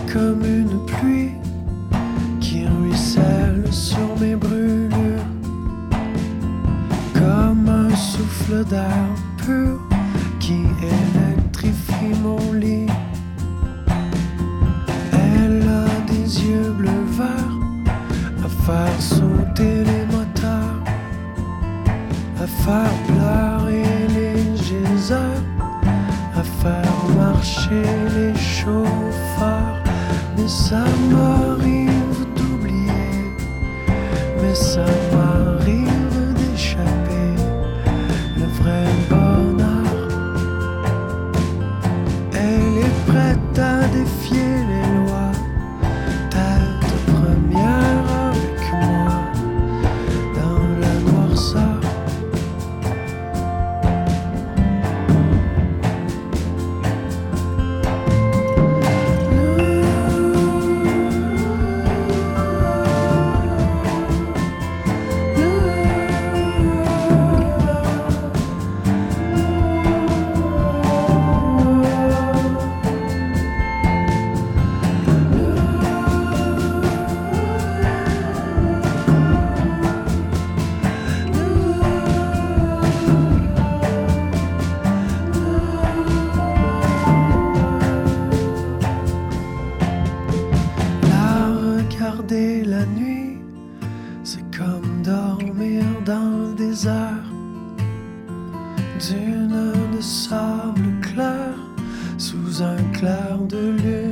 comme une pluie qui ruisselle sur mes brûlures, comme un souffle d'air pur qui électrifie mon lit. Elle a des yeux bleu vert à faire sauter les moteurs, à faire pleurer les geysers, à faire marcher les chauffeurs. Mais ça m'arrive d'oublier, mais ça m'arrive d'échapper le vrai bonheur. Elle est prête à défier les lois, tête première avec moi dans la noirceur. Regarder la nuit, c'est comme dormir dans le désert. Dune de sable clair sous un clair de lune.